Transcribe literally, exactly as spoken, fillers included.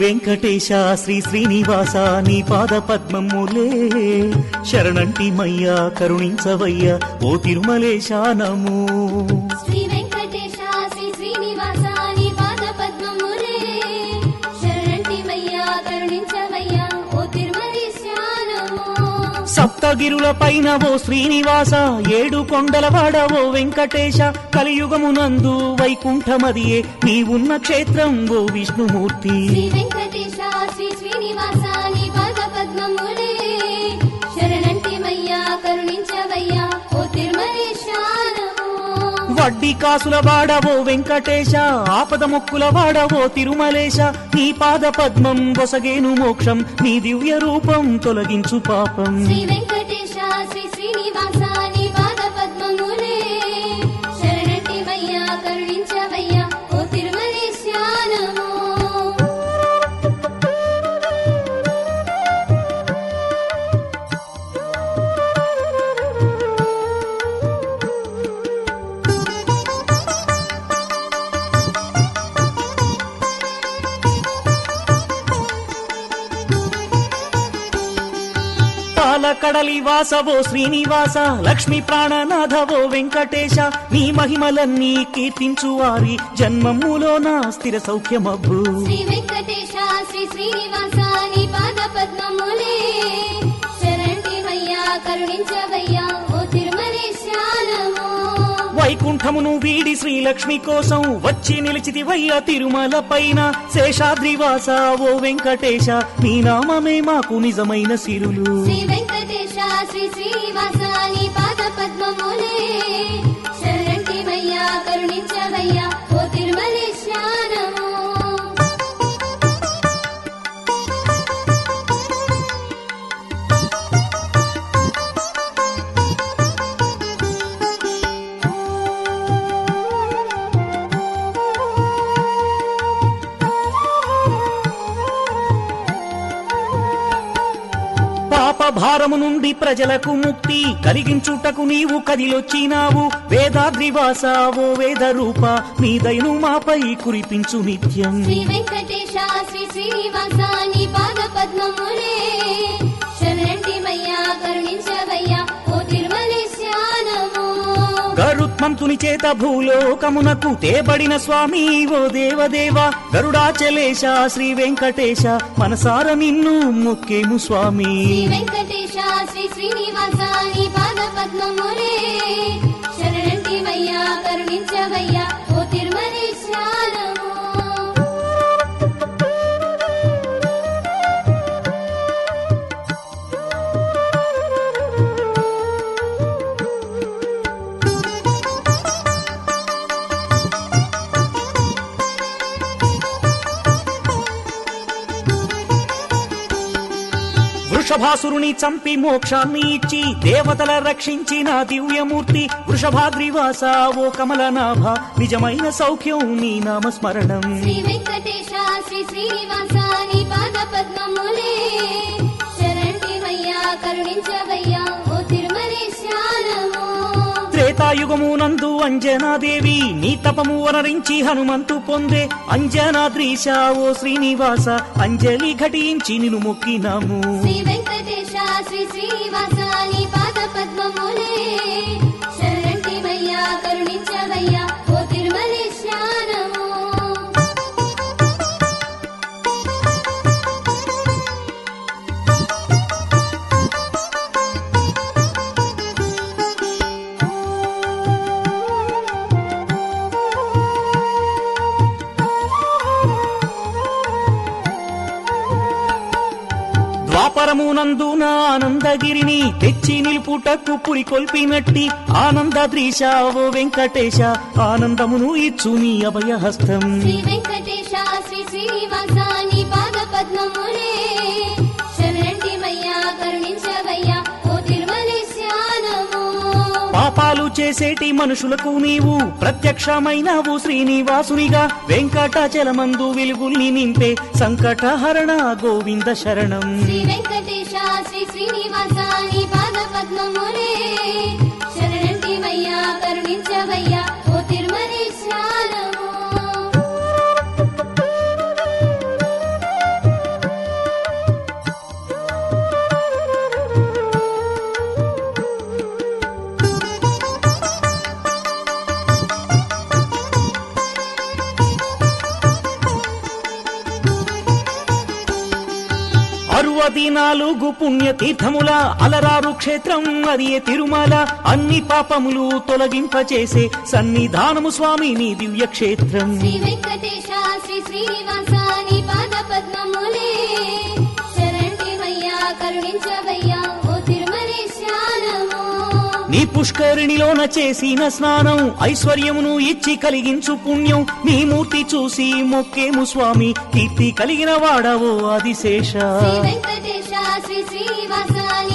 వెంకటేశ శ్రీ శ్రీనివాస నీ పాద పద్మములే శరణంటి మయ్యా కరుణించవయ్యా ఓ తిరుమలేశ నమో. శ్రీ వెంకటేశ శ్రీ శ్రీనివాస నీ పాద పద్మములే శరణంటి మయ్యా కరుణించవయ్యా ఓ తిరుమలేశ నమో. సప్తగిరుల పైన ఓ శ్రీనివాస ఏడు కొండల వాడ ఓ వెంకటేశ కలియుగమునందు వైకుంఠమదియే నీవున్న క్షేత్రం ఓ విష్ణుమూర్తి. శ్రీ వెంకటేశ శ్రీ శ్రీనివాస నీ పాద పద్మములే శరణంటి మయ్యా కరుణించవయ్యా ఓ తిరుమలేశ నమో. వడ్డీ కాసుల వాడవో వెంకటేశ ఆపద మొక్కుల వాడవో తిరుమలేశ నీ పాద పద్మం బొసగేను మోక్షం నీ దివ్య రూపం తొలగించు పాపం. శ్రీ వెంకటేశ శ్రీ శ్రీనివాస నీ పాద పద్మములే శరణంటి మయ్యా కరుణించవయ్యా ఓ తిరుమలేశ నమో. కడలి వాసవో శ్రీనివాస లక్ష్మీ ప్రాణనాథవో వెంకటేశ నీ మహిమలన్నీ కీర్తించు వారి జన్మములోన స్థిర సౌఖ్యమబ్బు. శ్రీ వెంకటేశ శ్రీ శ్రీనివాస నీ పాద పద్మములే శరణంటి మయ్యా కరుణించవయ్యా ఓ తిరుమలేశ నమో. వైకుంఠమును వీడి శ్రీలక్ష్మి కోసం వచ్చి నిలిచితివయ్య తిరుమల పైన శేషాద్రివాస ఓ వెంకటేశ నీ నామమే మాకు నిజమైన సిరులు. శ్రీ వెంకటేశ శ్రీ శ్రీనివాస నీ పాద పద్మములే శరణంటి మయ్యా కరుణించవయ్యా ఓ తిరుమలేశ నమో. భారము నుండి ప్రజలకు ముక్తి కలిగించుటకు నీవు కదిలొచ్చినావు వేదాద్రివాస ఓ వేద రూప నీ దయను మాపై కురిపించు నిత్యం. శ్రీ వెంకటేశ శ్రీ శ్రీనివాస నీ పాద పద్మములే శరణంటి మయ్యా కరుణించవయ్యా ఓ తిరుమలేశ నమో. గరుత్మంతుని చేత భూలోకమునకు తేబడిన స్వామి ఓ దేవదేవ గరుడాచలేశ శ్రీ వెంకటేశ మనసార నిన్ను మొక్కేము స్వామి. శ్రీ వెంకటేశ శ్రీ శ్రీనివాస నీ పాద పద్మములే శరణంటి మయ్యా కరుణించవయ్యా ఓ తిరుమలేశ నమో. వృషభాసురుని చంపి మోక్షాన్ని ఇచ్చి దేవతల రక్షించిన దివ్యమూర్తి వృషభాద్రివాస ఓ కమలనాభ నిజమైన సౌఖ్యం నీ నామస్మరణం. శ్రీ వెంకటేశ శ్రీ శ్రీనివాస నీ పాద పద్మములే శరణంటి మయ్యా కరుణించవయ్యా ఓ తిరుమలేశ నమో. త్రేతాయుగమునందు అంజనాదేవి నీ తపము వనరించి హనుమంతు పొందే అంజనాద్రీశ ఓ శ్రీనివాస అంజలి ఘటించి నిన్ను మొక్కినాము. శ్రీ వెంకటేశ శ్రీ శ్రీనివాస నీ పాద పద్మములే శరణంటి మయ్యా కరుణించవయ్యా ఓ తిరుమలేశ నమో. ద్వాపరమునందున ఆనందగిరిని తెచ్చి నిలుపుటకు పురికొల్పినట్టి ఆనందద్రీశ ఓ వెంకటేశ ఆనందమును ఇచ్చు నీ అభయహస్తం. శ్రీ వెంకటేశ శ్రీ శ్రీనివాస నీ పాద పద్మములే శరణంటి మయ్యా కరుణించవయ్యా ఓ తిరుమలేశ నమో. పాపాలు చేసేటి మనుషులకు నీవు ప్రత్యక్షమైనవు శ్రీనివాసునిగా వెంకటాచలమందు వెలుగుల్ని నింపే సంకటహరణ గోవింద శరణం. శ్రీ వెంకటేశ శ్రీ శ్రీనివాస నీ పాద పద్మములే శరణంటి మయ్యా కరుణించవయ్యా ఓ తిరుమలేశ నమో. ఇరువది నాలుగు పుణ్య తీర్థముల అలరారు క్షేత్రం అది తిరుమల. అన్ని పాపములు తొలగింపచేసే సన్నిధానము స్వామి నీ దివ్య క్షేత్రం. శ్రీ వెంకటేశ శ్రీ శ్రీనివాస నీ పాద పద్మములే శరణ్యమయ్యా కరుణించవయ్యా ఓ తిరుమలేశానము. నీ పుష్కరిణిలోన చేసిన స్నానం ఐశ్వర్యమును ఇచ్చి కలిగించు పుణ్యం. నీ మూర్తి చూసి మొక్కేము స్వామి కీర్తి కలిగిన వాడవో ఆదిశేష. శ్రీ వెంకటేశ శ్రీ శ్రీనివాస నీ